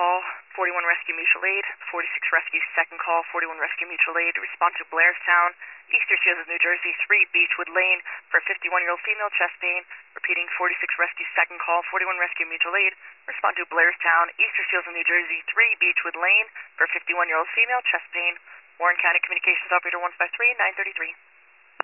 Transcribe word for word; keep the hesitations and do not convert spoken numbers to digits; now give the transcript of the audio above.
call, forty-one Rescue Mutual Aid. forty-six Rescue, second call, forty-one Rescue Mutual Aid. Respond to Blairstown, Easter Shields of New Jersey, three Beechwood Lane for fifty-one-year-old female chest pain. Repeating, forty-six Rescue, second call, forty-one Rescue Mutual Aid. Respond to Blairstown, Easter Shields of New Jersey, three Beechwood Lane for fifty-one-year-old female chest pain. Warren County Communications Operator one five three nine three three.